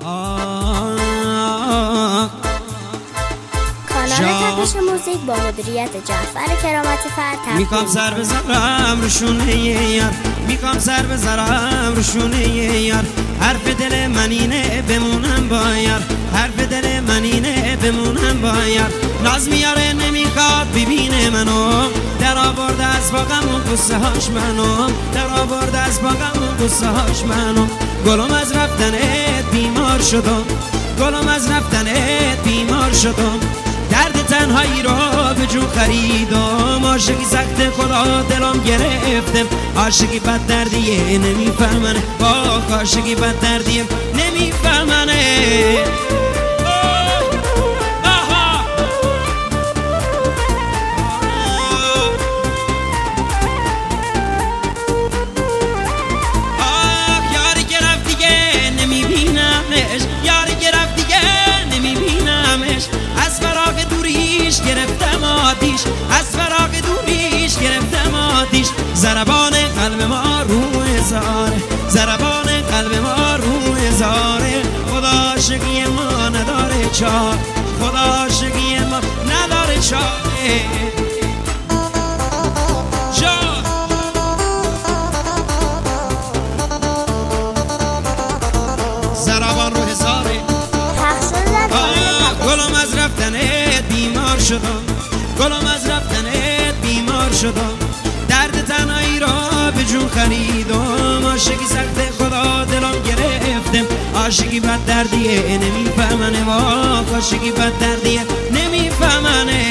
کانال تپش موزیک با مدیریت جعفر کرامتی فرد میخوام سر بذارم رو شونه یار، میخوام سر بذارم رو شونه یار. حرف دل من اینه بمونم با یار، حرف دل من اینه بمونم با یار. ناز میاره نمیخواد ببینه منو، در آورده از باغم و قصه هاش منو، در آورده از باغم و قصه هاش منو. گلم از رفتنت بیمار شدم، گلم از رفتنت بیمار شدم. درد تنهایی رو به جو خریدم، عاشقی سخت خدا دلم گرفتم. عاشقی بد دردیه نمیفهمنه، با عاشقی بد دردیه نمیفهمنه. یاری که رفت دیگه نمیبینمش، یاری که رفت دیگه نمیبینمش. از فراق دوریش گرفتم آتیش، از فراق دوریش گرفتم آتیش. ضربان قلب ما رو هزاره، ضربان قلب ما رو هزاره. خدا عاشقی ما نداره چاره، خدا عاشقی ما نداره چاره. ضربان رو هزاره. گلم از رفتنت بیمار شدم، گلم از رفتنت بیمار شدم. درد تنهایی را به جون خریدم، عاشقی سخت خدا دلم گرفتم. عاشقی بد دردیه نمیفهمنه، واق عاشقی بد دردیه نمیفهمنه.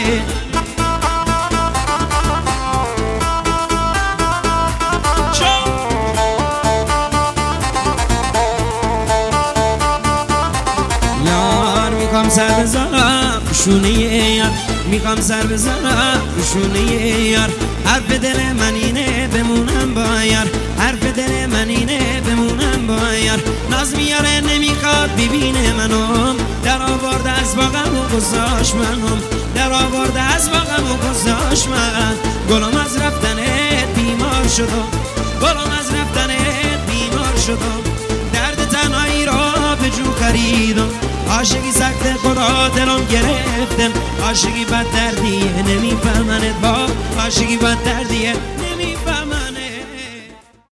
میخوام سر بزنم شونه یار، میخوام سر بزنم شونه یار. حرف دل من اینه بمونم با یار، حرف دل من اینه بمونم با یار. ناز میاره نمیخواد ببینه منم، در آورده از باغم و قصاش منم، در آورده از باغم و قصاش من. گلم از رفتنت بیمار شدم، گلم از رفتنت بیمار شدم. درد تنهایی را به جو خریدم، عاشقی سخت خدا دلم گرفتم. عاشقی بد دردیه نمیفهمنت، با عاشقی بد دردیه